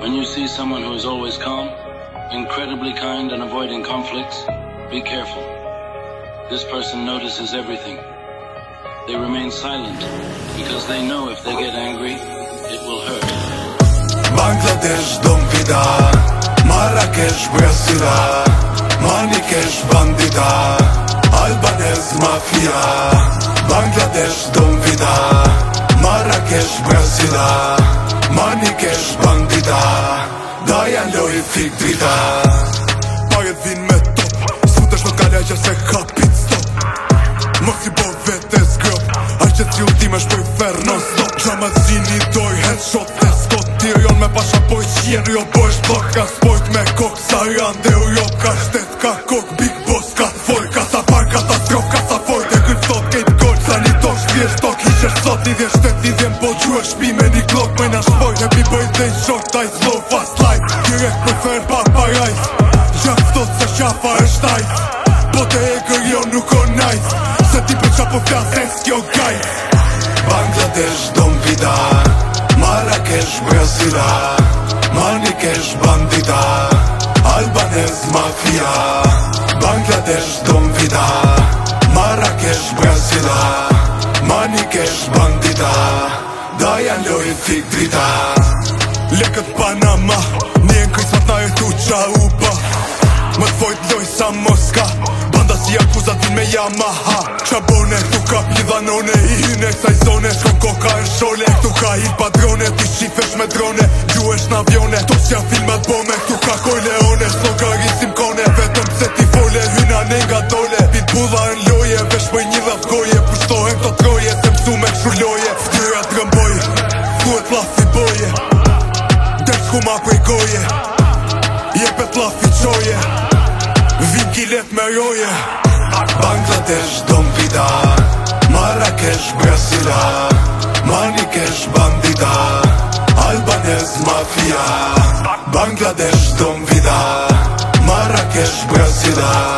When you see someone who is always calm, incredibly kind and avoiding conflicts, be careful. This person notices everything. They remain silent because they know if they get angry, it will hurt. Bangladesh dom vida, Marrakesh Brasila, Marrakesh bandita, Albanese mafia. Bangladesh dom vida, Marrakesh Brasila, Marrakesh bandita, daja loj fik drita. Pajet vin me top, sutesh në kalla që se ka pit stop. Mos i bo vete zgrop, aq që t'ju timesh për fer non stop. Gjamazini doj headshot dhe skot, tirion me pasha poj qjen jo bojsh blok. Ka spojt me kok, sa janë dhe Europ, ka shtet, ka kok, big boss, ka foj. Ka sa par, katastrof, ka sa foj, dhe kët sot kejt gol, sa një tosh, vjesh tok, ishesh sot, i dhe shtet, i dhe mbo gjua shpi me një klok. Me na shpoj, e pi bëj dhe i short, I slow fast life, direkt për fer pa parajt. Gjak ftot se qafa është ajt, po te e kërjo nuk o najt, se ti për qa po flases kjo gajt. Bangladesh dom vida, Marrakesh Brasila, Marrakesh bandita, Albanese mafia. Bangladesh dom vida, Marrakesh Brasila, Marrakesh bandita, daja loj fik drita. Lekët Panama, njën këjsmat na e tu qa uba. Më t'vojt loj sa Moska, banda si akuzat vin me Yamaha. Qabone, tu ka plidhanone, i hyne kësaj zone, shkon koka e shole. Tu ka hil padrone, ti shifesh me drone, gjuesh n'avione, to s'ja filmat bome. Tu ka Corleone, s'logarisim kone, vetëm se ti fole, hyna ne nga dole. Pitbulla në loje, vesh bëj një dhav goje, pushtohen këto troje, se msu me kshurloje. Ftyra t'rëmboj, thuet lafi boje, desh huma prej goje, jepet lafi qoje, vim kilet me roje. Bangladesh dom vida, Marrakesh Brasila, Marrakesh bandita, Albanese mafia. Bangladesh dom vida, Marrakesh Brasila,